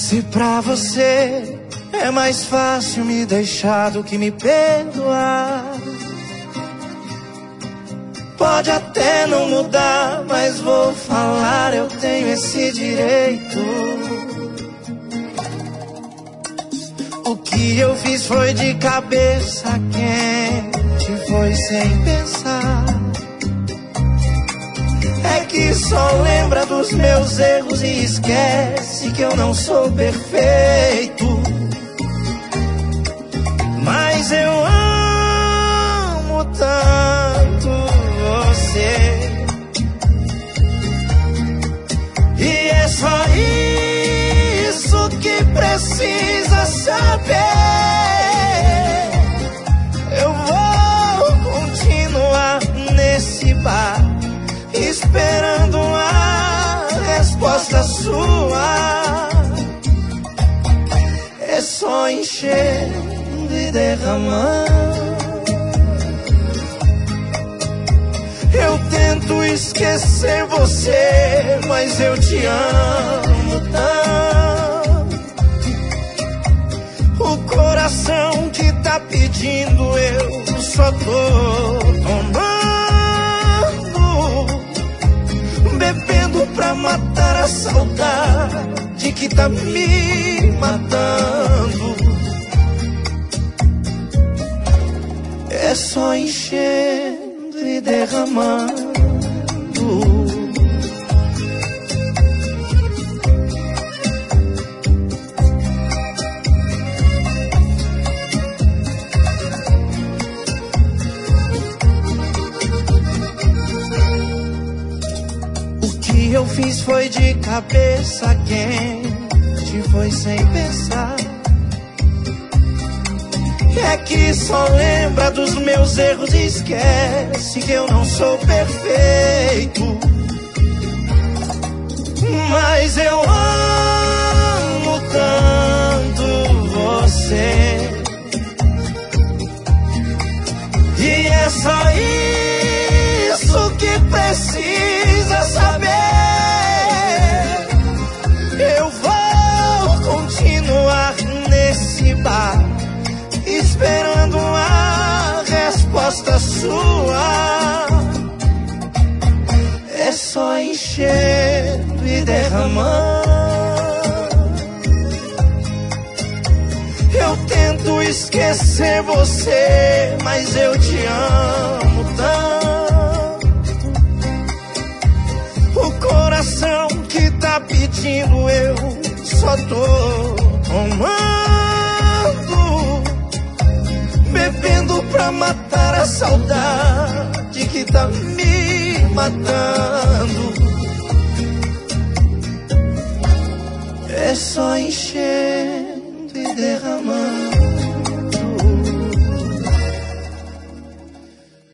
Se pra você é mais fácil me deixar do que me perdoar, pode até não mudar, mas vou falar, eu tenho esse direito. O que eu fiz foi de cabeça quente, foi sem pensar. É que só lembra dos meus erros e esquece que eu não sou perfeito. Mas eu amo tanto você, e é só isso que precisa saber. Eu vou continuar nesse bar, esperando a resposta sua. É só enchendo e derramando. Eu tento esquecer você, mas eu te amo tanto. O coração que tá pedindo, eu só tô tomando, bebendo pra matar a saudade que tá me matando. É só enchendo e derramando. O que eu fiz foi de cabeça quente, foi sem pensar. É que só lembra dos meus erros e esquece que eu não sou perfeito. Mas eu amo tanto você, e é só isso que precisa saber. Eu vou continuar nesse bar, esperando a resposta sua. É só enchendo e derramando. Eu tento esquecer você, mas eu te amo tanto. O coração que tá pedindo, eu só tô tomando, bebendo pra matar a saudade que tá me matando. É só enchendo e derramando.